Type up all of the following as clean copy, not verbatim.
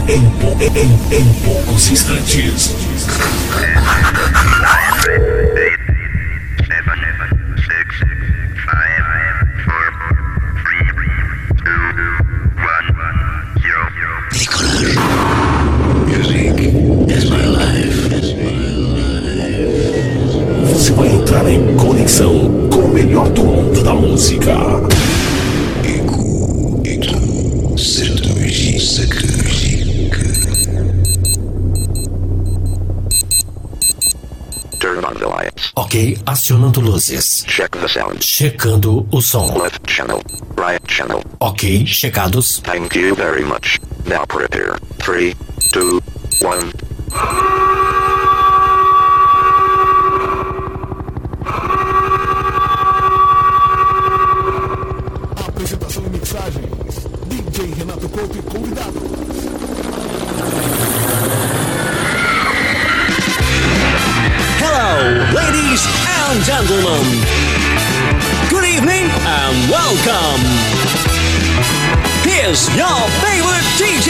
Em poucos instantes. Você vai entrar em conexão com o melhor do mundo da música. Ok, acionando luzes. Check the sound. Checando o som. Left channel. Right channel. Ok, checados. Thank you very much. Now prepare. 3, 2, 1. Apresentação e mixagens. DJ Renato Couto e convidado. Hello, ladies and gentlemen. Good evening and welcome. Here's your favorite DJ.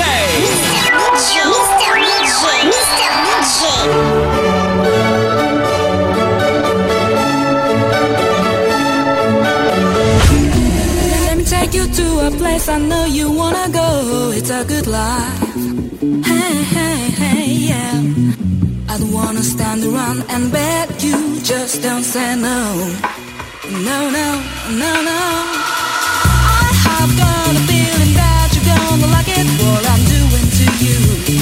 Let me take you to a place I know you wanna go. It's a good life. Hey, hey, hey, yeah. I don't wanna stand around and beg you, just don't say no. No, no, no, no. I have got a feeling that you're gonna like it, what I'm doing to you.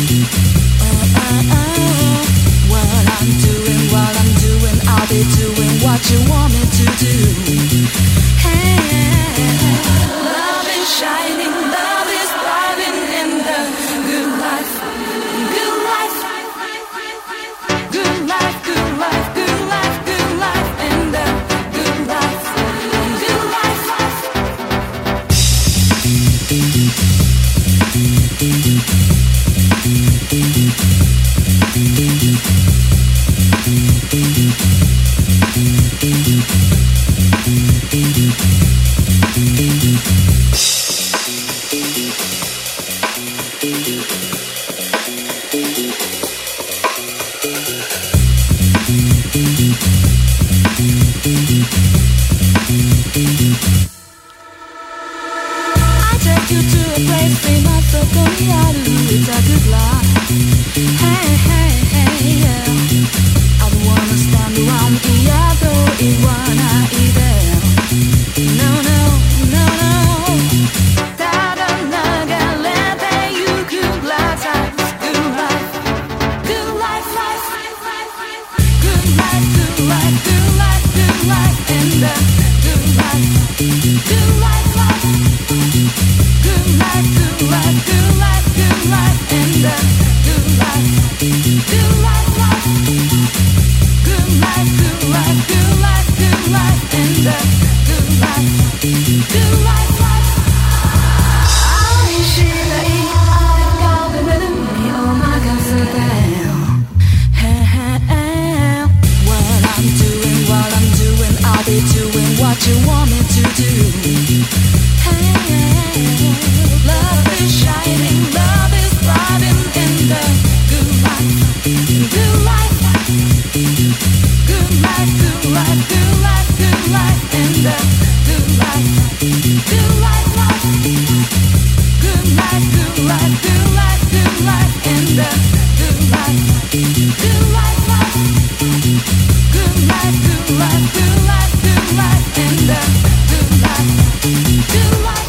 What I'm doing, I'll be doing what you want me to do. Hey, love is shining, love is thriving in the good life. Good life. Good life, good life, good life, good life, and good life, good life. I take you to a place famous for Colorado. It's a good life. Hey, hey, hey, yeah. I don't wanna stand around Iago, Iguana, either. No, no, no, no. Tada, naga, lete, you good life, good life, good life, life, good life, good life, good life, good life, and good life, good life, life. Good life, good life, good life, good life, and good life, good life, life. Good life, good life, good life, good life, and good life, good life, life. I should I've got the rhythm, oh my God, so damn. Hey, hey, hey. What I'm doing, I'll be doing what you want me to do. Love is shining, love is thriving in the good life, good life, good life, good life, good life, good life, and the good life, good life, life, good life, good life, good life, good life, and the good life, good life, life, good life, good life, good life, good life, and the good life, good life.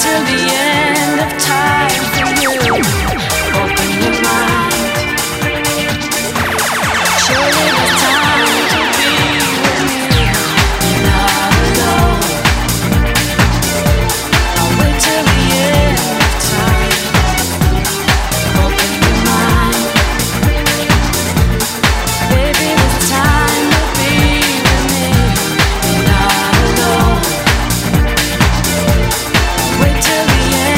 till the end of time for you. Open your mind. Surely there's time to be with me. You're not alone. I'll wait till the end of time. Open your mind. Baby, there's time to be with me. You're not alone. Wait till the end.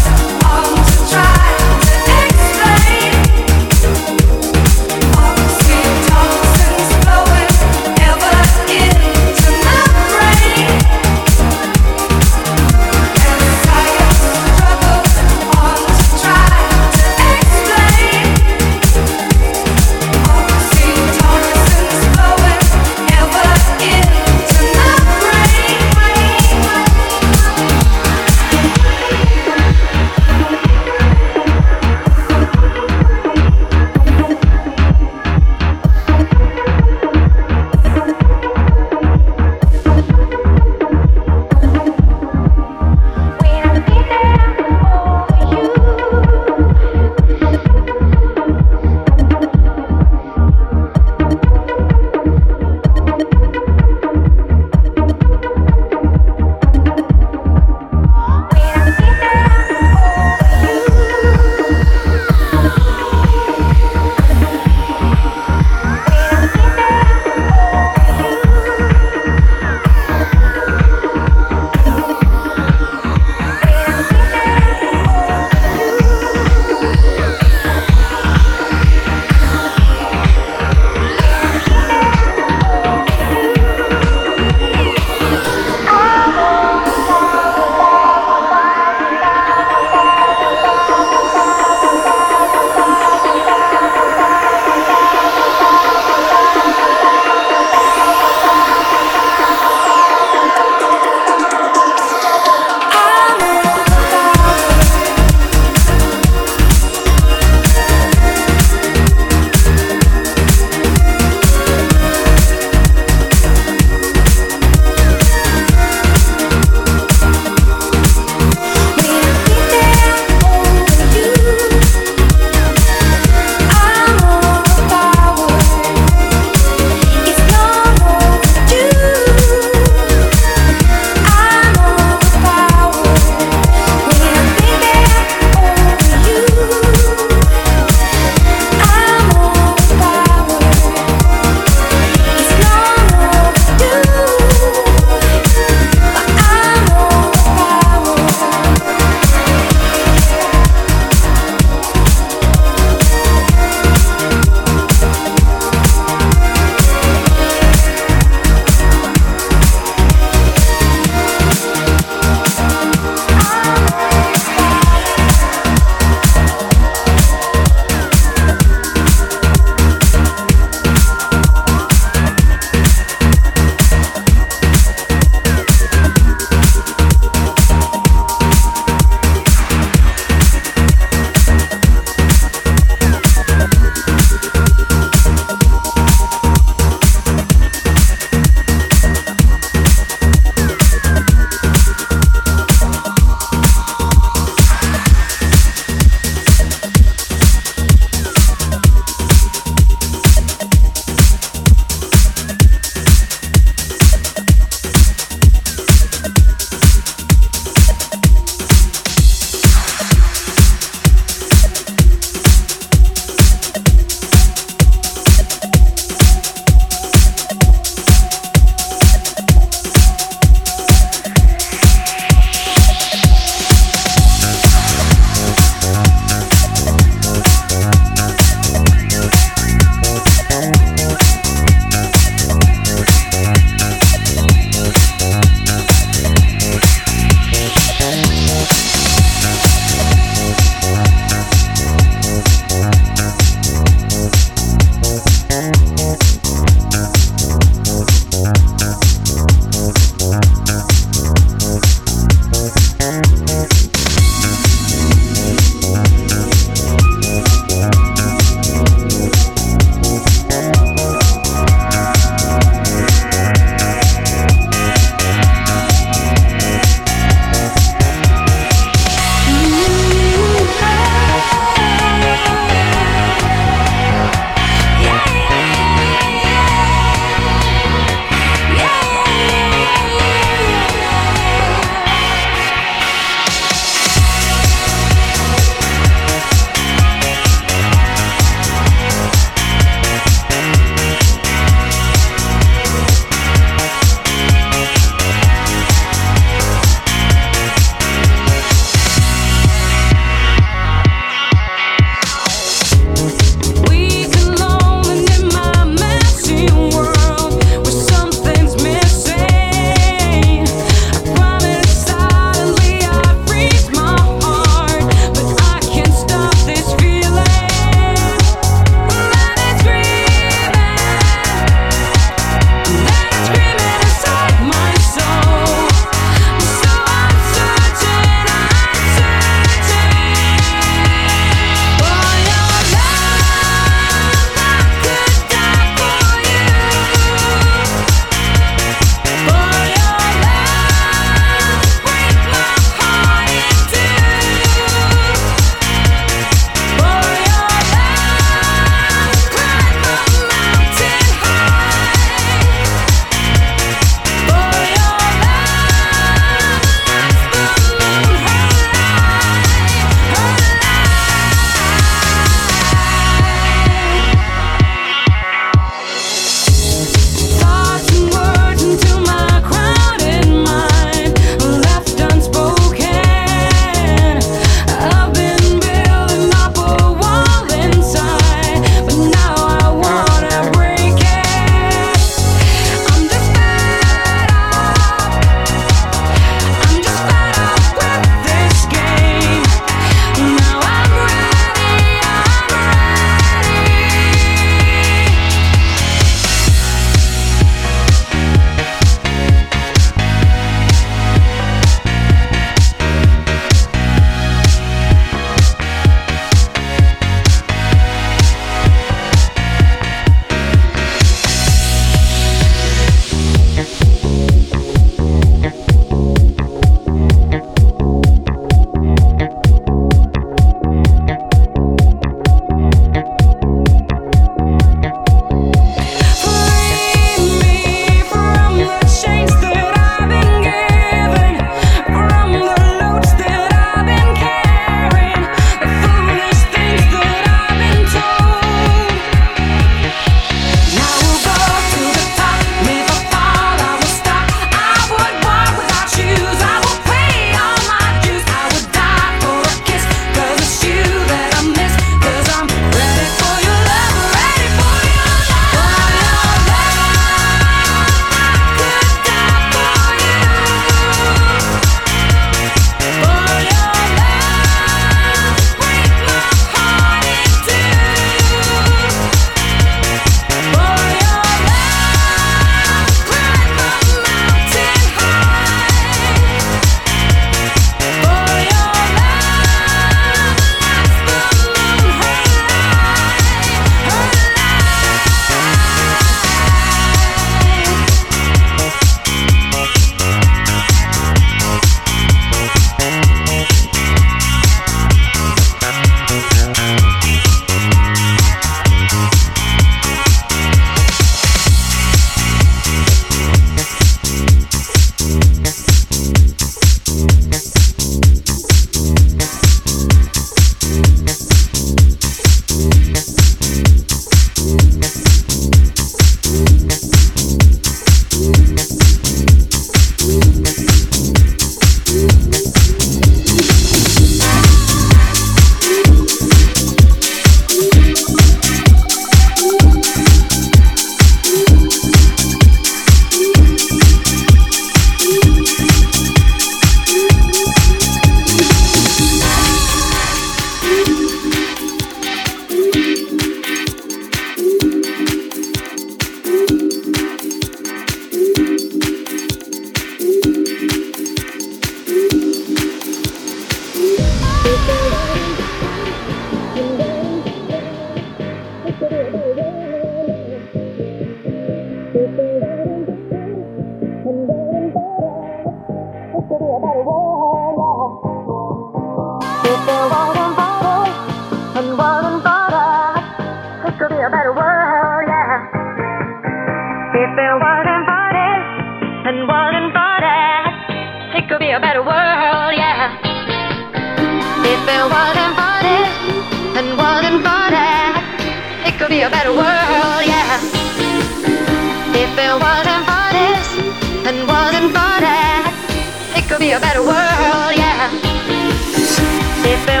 could be a better world, yeah. If it wasn't for this and wasn't for that, it could be a better world, yeah. If it wasn't for this and wasn't for that, it could be a better world, yeah. If it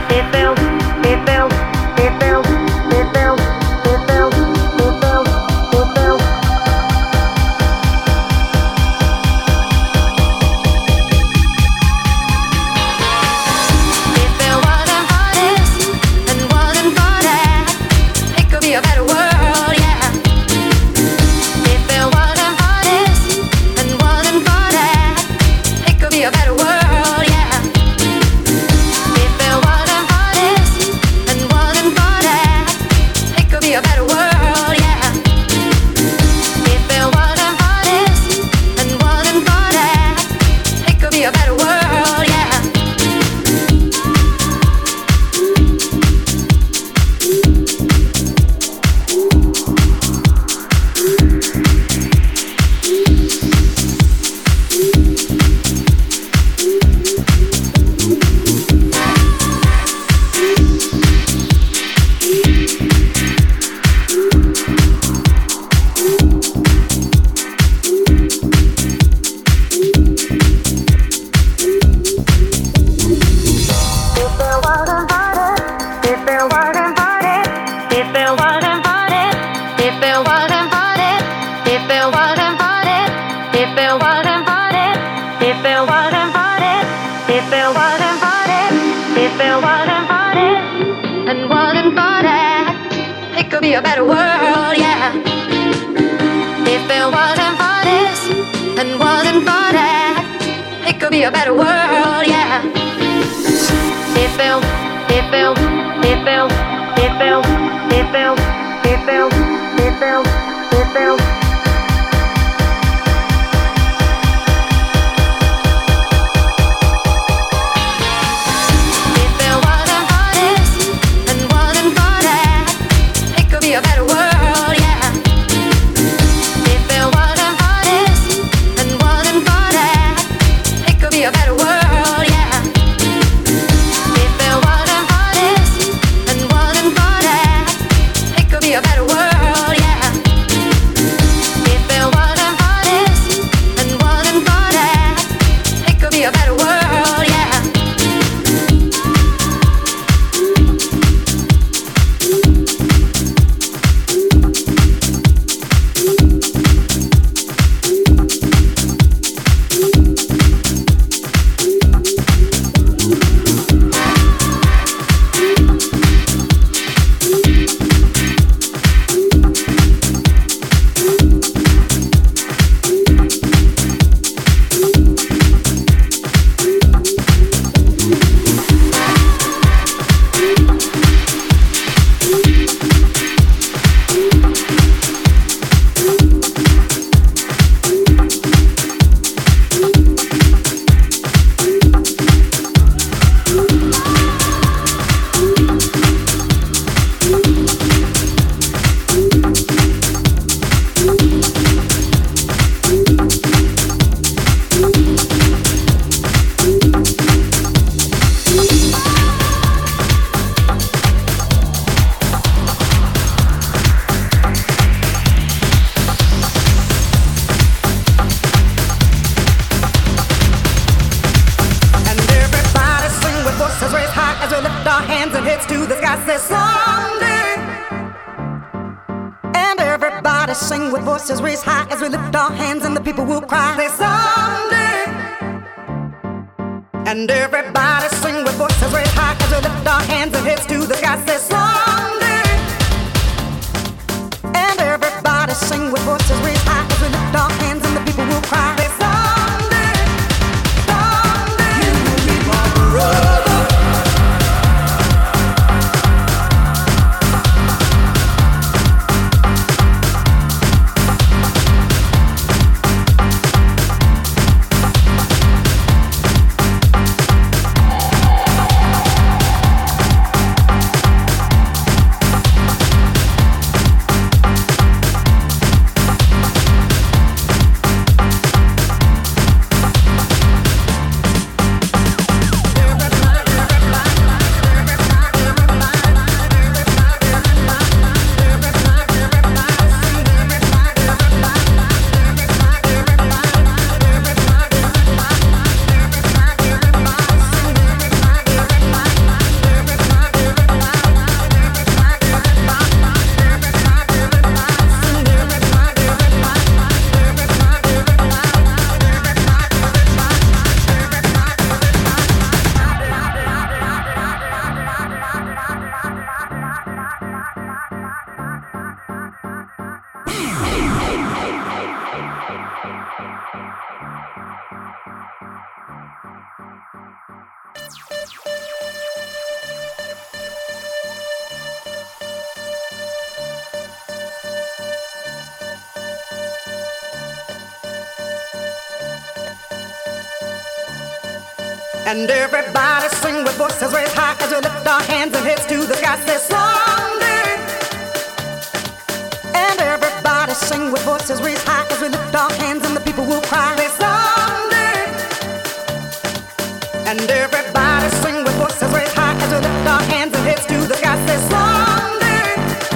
be a better world, yeah. If it wasn't for this and wasn't for that, it could be a better world, yeah. Sing with voices raised high as we lift our hands and the people will cry. Say someday. And everybody sing with voices raised high as we lift our hands and heads to the sky. Say someday. And everybody sing with voices raised high as we lift our hands and the people will cry. Say someday. Someday. You will be my brother. And everybody sing with voices raised high as we lift our hands and heads to the sky. Say someday. And everybody sing with voices raised high as we lift our hands and the people will cry. Say someday. And everybody sing with voices raised high as we lift our hands and heads to the sky. Say someday.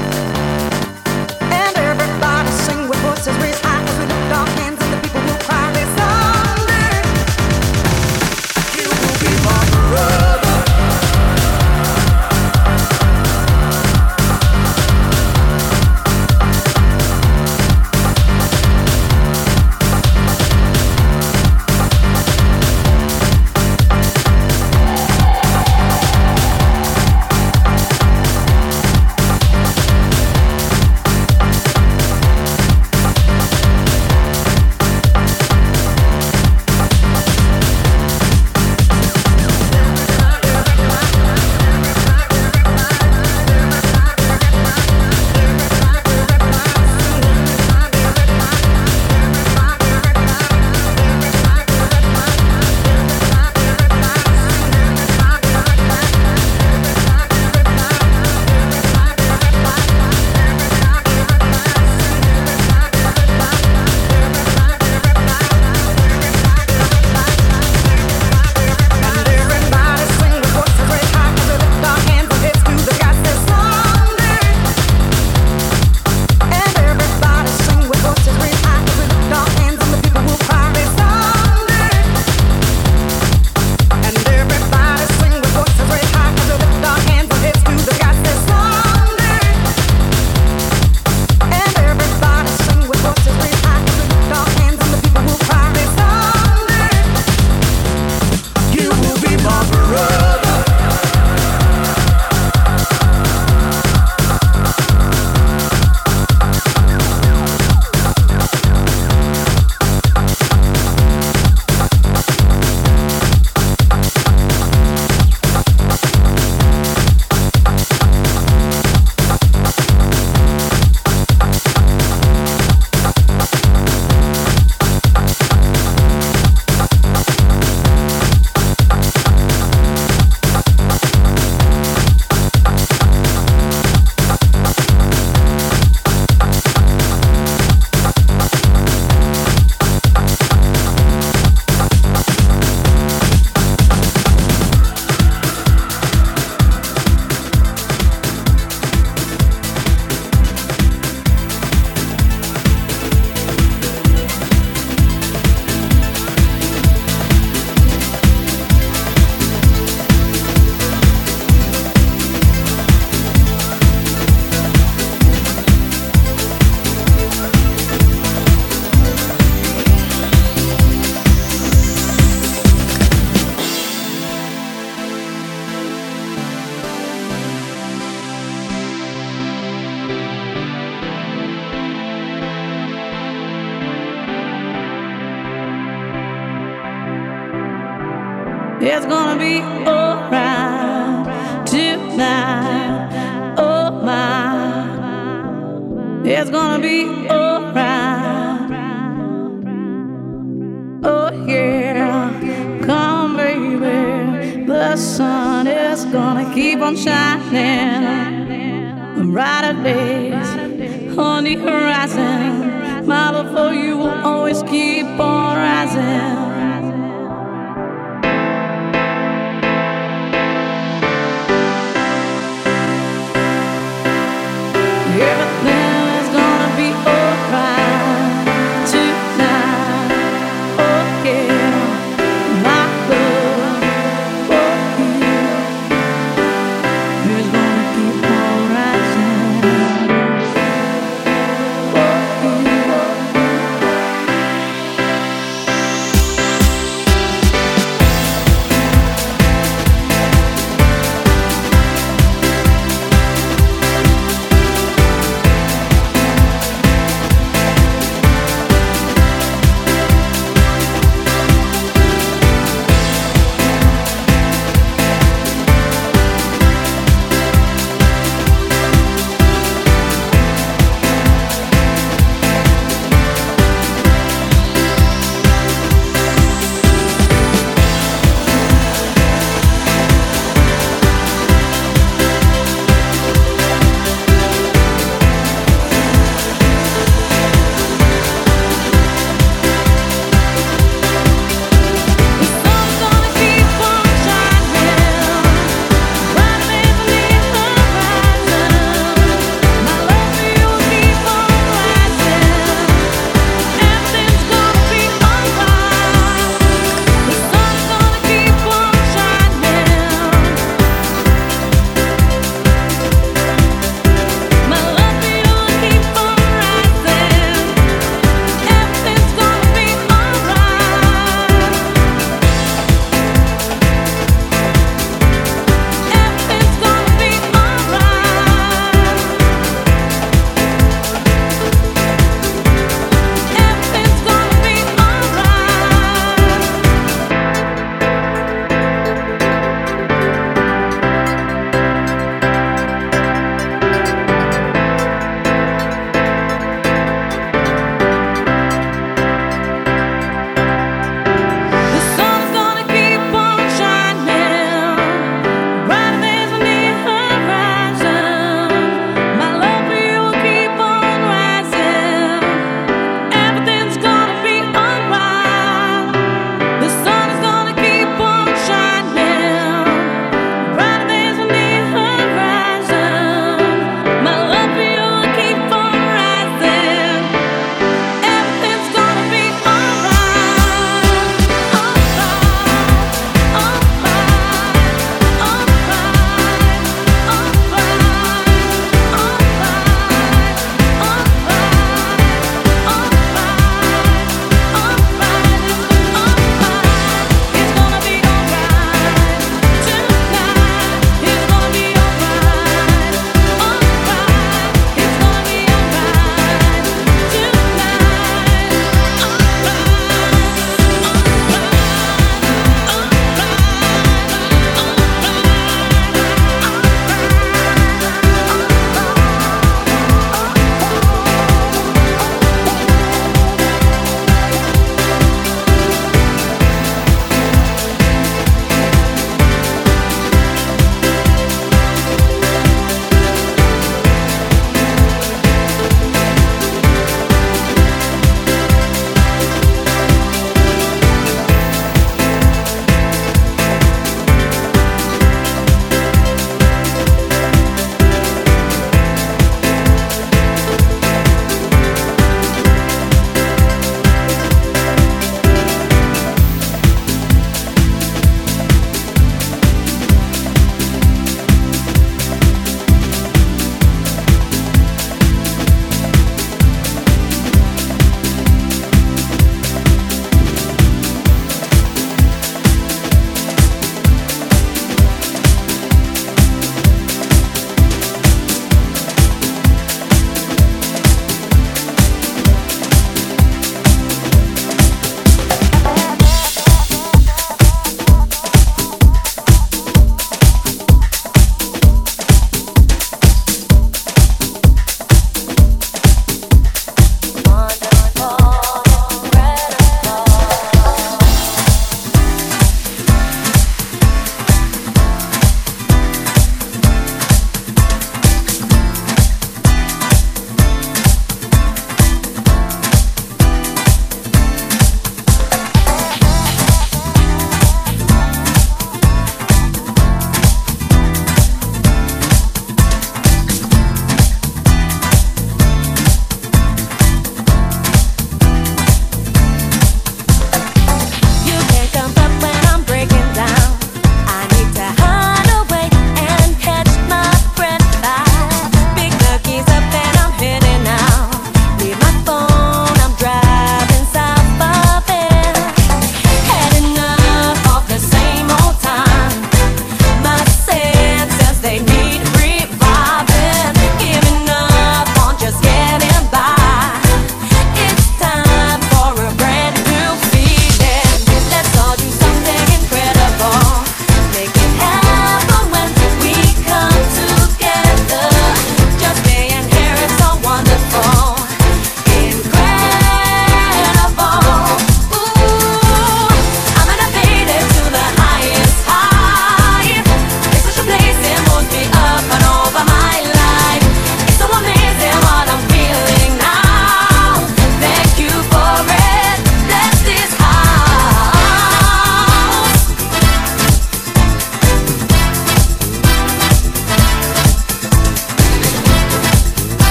And everybody sing with voices raised high as we lift our hands and the people will cry. Say someday. You will be my brother. It's gonna be alright tonight. Oh my, it's gonna be alright. Oh yeah, come baby, the sun is gonna keep on shining. Brighter days on the horizon. My love for you will always keep on rising.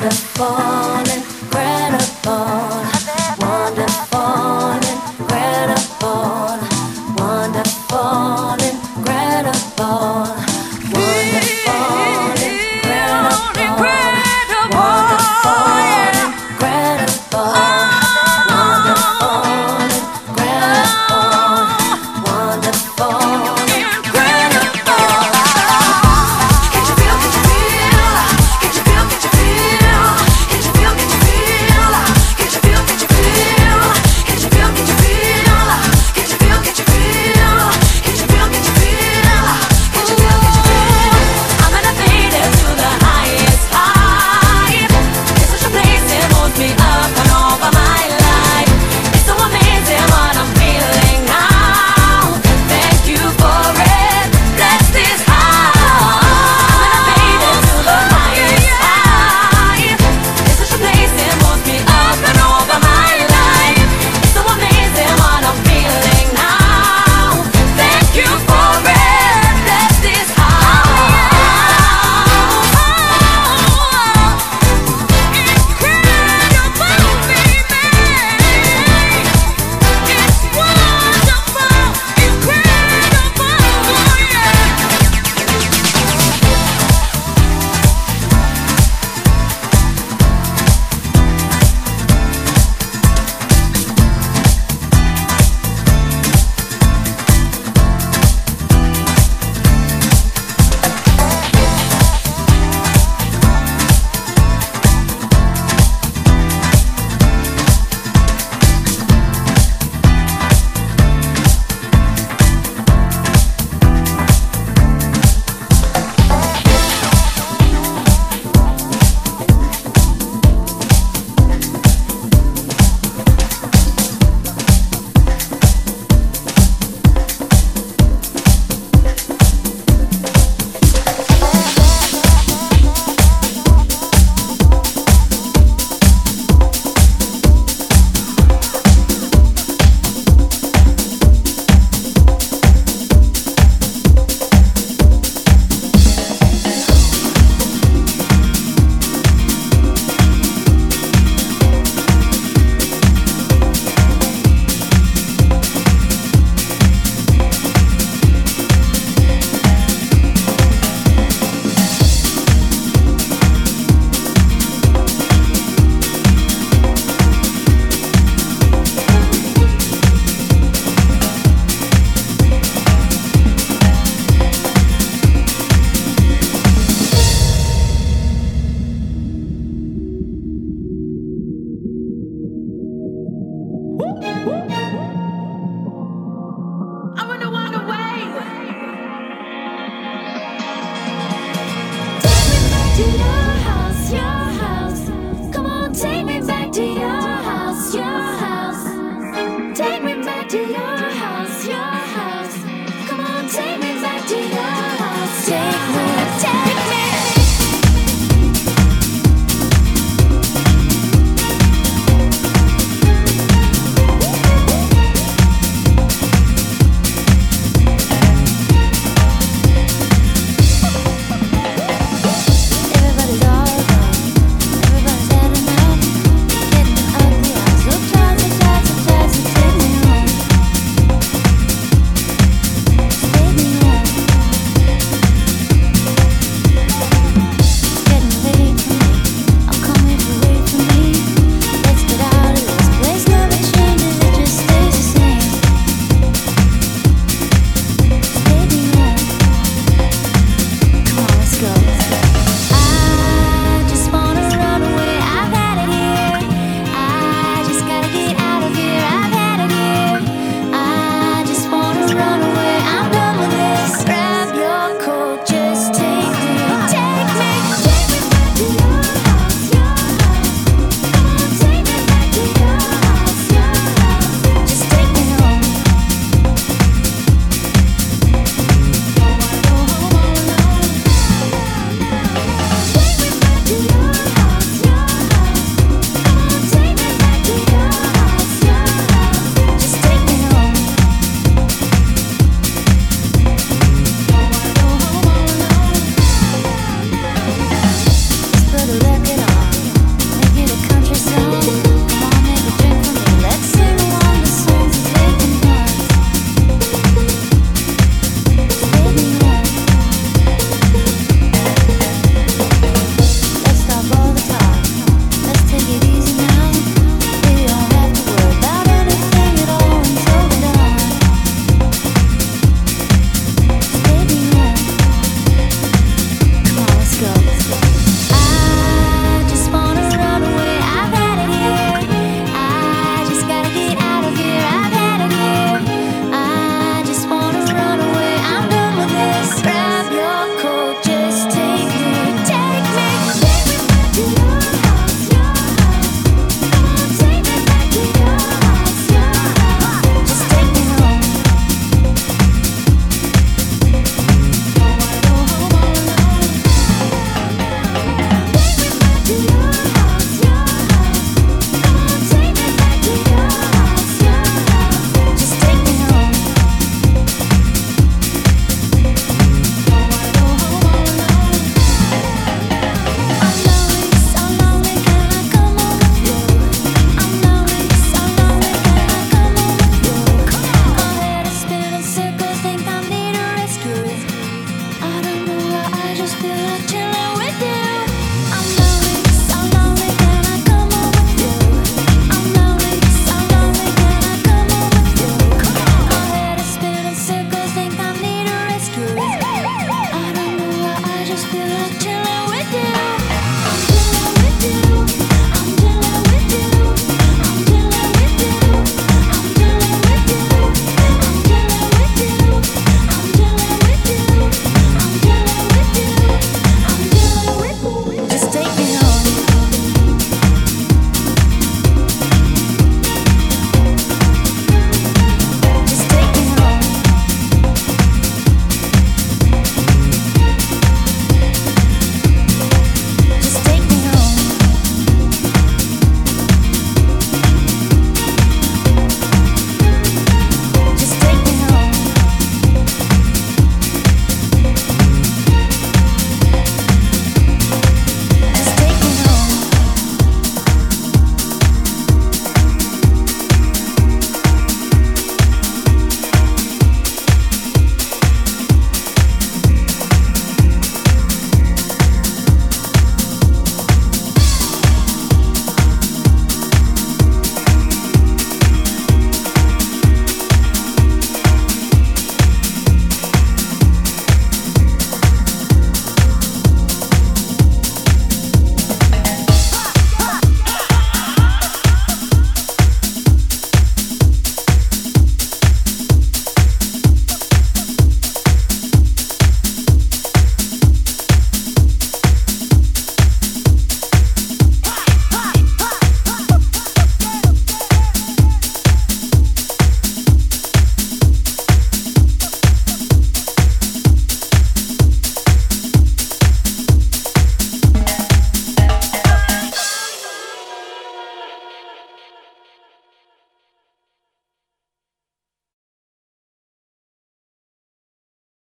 falling